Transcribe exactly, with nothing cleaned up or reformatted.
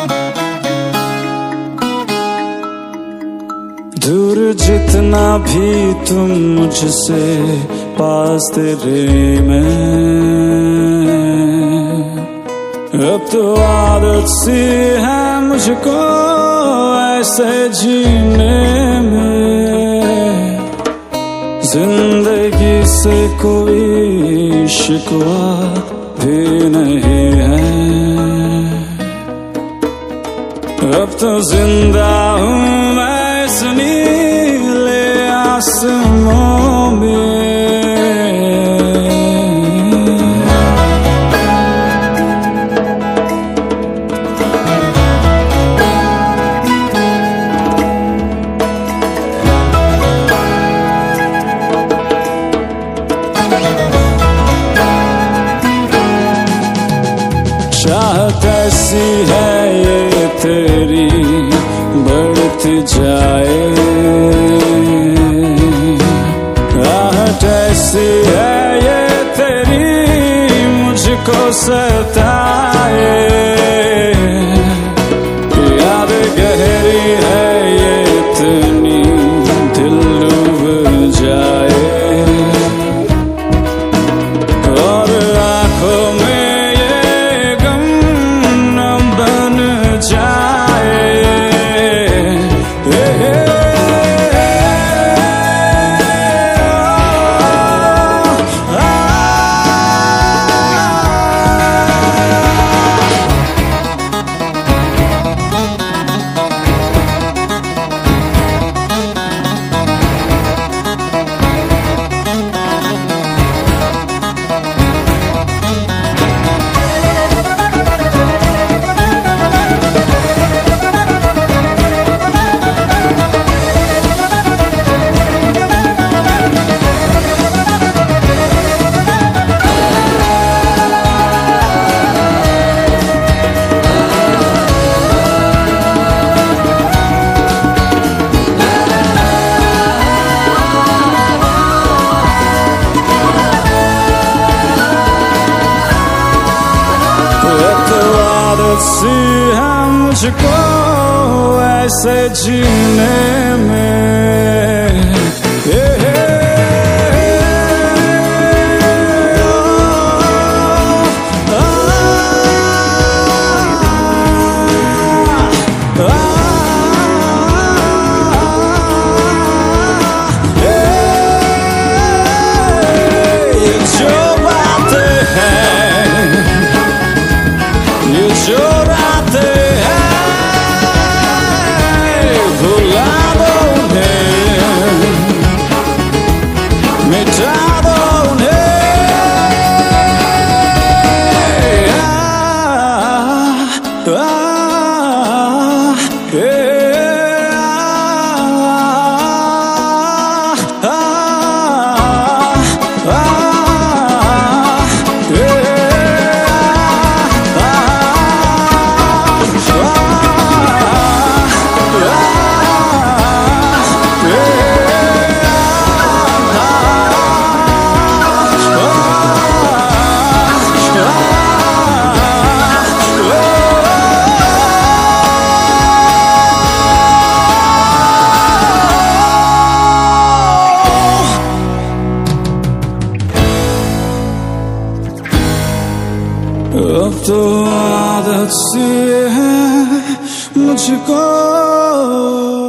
दूर जितना भी तुम मुझसे, पास तेरे में। अब तो आदत सी है मुझको ऐसे जीने में, जिंदगी से कोई शिकवा भी नहीं है। अब तो जिंदा हूँ मैं इस नीले आसमां में। चाहत ऐसी है ये तेरी बढ़ती जाए, आहट ऐसी है ये तेरी मुझको सताए। याद गहरी है ये इतनी दिल डूब जाए, और आंखों में सी है मुझको ऐसे जीने में। जो बातें हैं, ये जो रातें हैं, भुला दो उन्हें, मिटा दो उन्हें। आ, आ, ए, अब तो आदत सी है मुझको